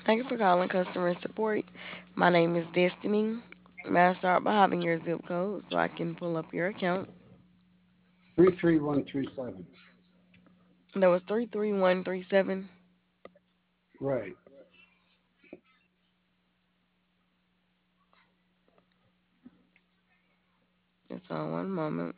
Thank you for calling customer support. My name is Destiny. May I start by having your zip code so I can pull up your account? 33137. That was 33137. Right. Just on one moment.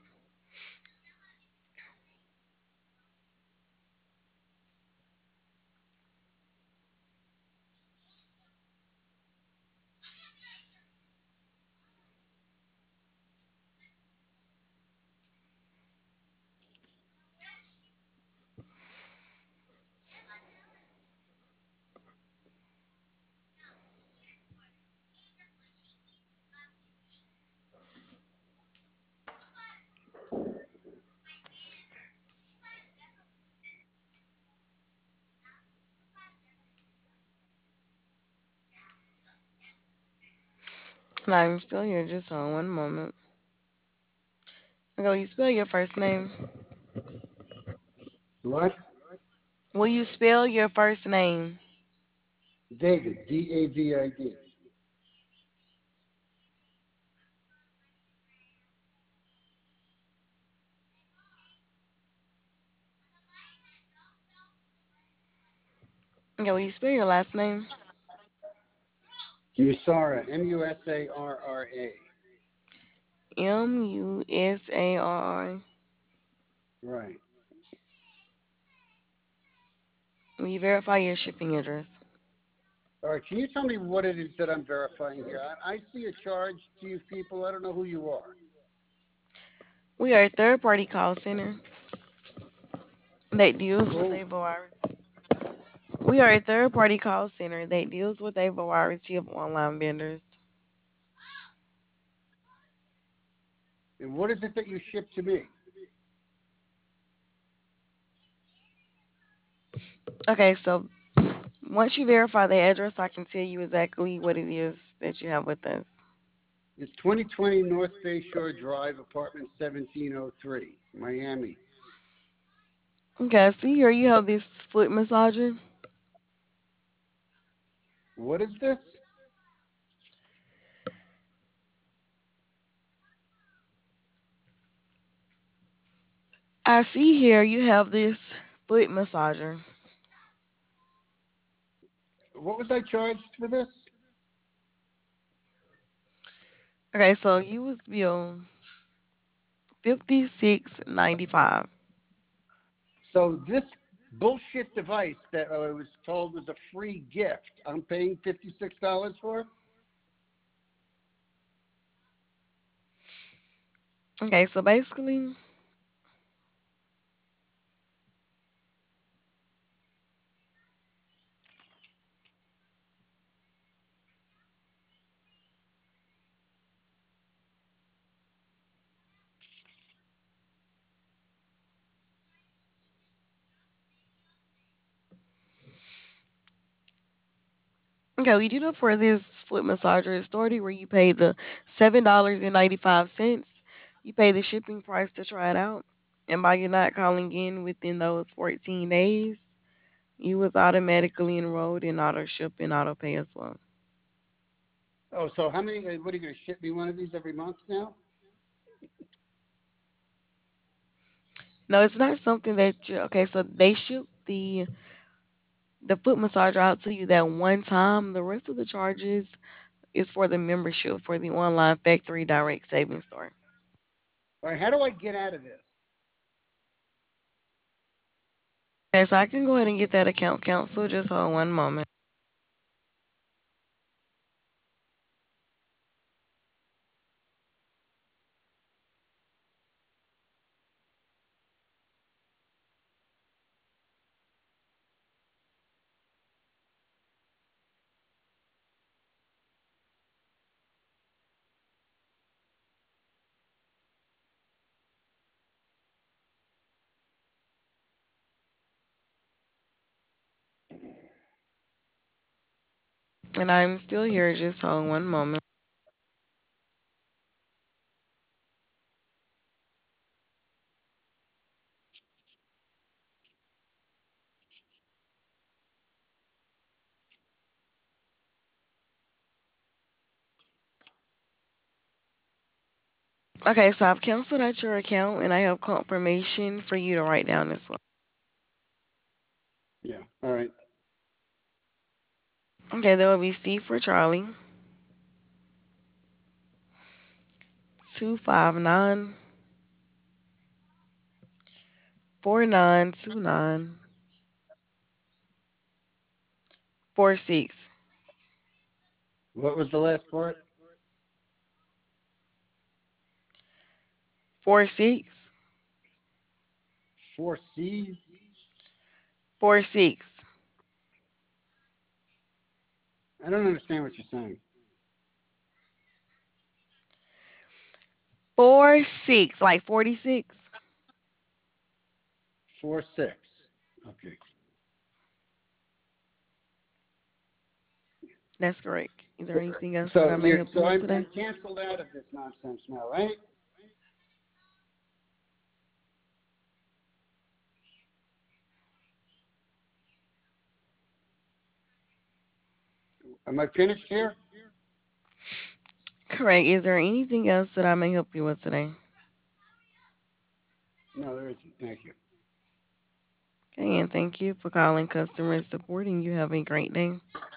And I'm still here. Just on one moment. Okay, will you spell your first name? What? Will you spell your first name? David, David. Okay, will you spell your last name? Musara, Musarra. Musarri. Right. Will you verify your shipping address? All right, can you tell me what it is that I'm verifying here? I see a charge to you people. I don't know who you are. We are a third party call center that deals with Who? a variety. We are a third party call center that deals with a variety of online vendors. And what is it that you ship to me? Okay, so once you verify the address, I can tell you exactly what it is that you have with us. It's 2020 North Bay Shore Drive, apartment 1703, Miami. Okay, I see here you have this foot massager. What is this? I see here you have this foot massager. What was I charged for this? Okay, so you was billed $56.95. So this bullshit device that I was told was a free gift, I'm paying $56 for? Okay, so basically, okay, we did it for this foot massager. It started where you pay the $7.95. You pay the shipping price to try it out, and by you not calling in within those 14 days, you was automatically enrolled in auto ship and auto pay as well. Oh, so how many, what are you going to ship me one of these every month now? No, it's not something that you okay, so they ship the foot massager out to you that one time. The rest of the charges is for the membership for the online factory direct savings store. All right, how do I get out of this? Okay, so I can go ahead and get that account canceled. Just hold one moment. And I'm still here. Just hold one moment. Okay, so I've canceled out your account and I have confirmation for you to write down as well. Yeah. All right. Okay, there will be C for Charlie, 259 4929 46 What was the last part? 46 Four C's. 46 I don't understand what you're saying. 46 like 46. 4 6. Okay. That's correct. Is there So, anything else that so I may you're help you so with I'm today? canceled out of this nonsense now, right? Am I finished here? Correct. Is there anything else that I may help you with today? No, there isn't. Thank you. Okay, and thank you for calling customer support and you have a great day.